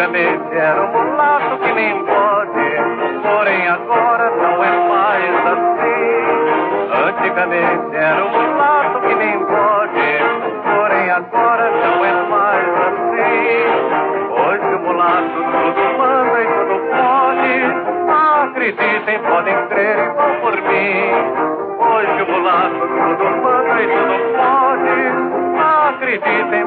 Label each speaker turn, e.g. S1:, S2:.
S1: Antigamente era um mulato que nem pode, porém agora não é mais assim. Antigamente era um mulato que nem pode, porém agora não é mais assim. Hoje o mulato tudo manda e tudo pode. Acreditem, podem crer e vão por mim. Hoje o mulato tudo manda e tudo pode. Acreditem.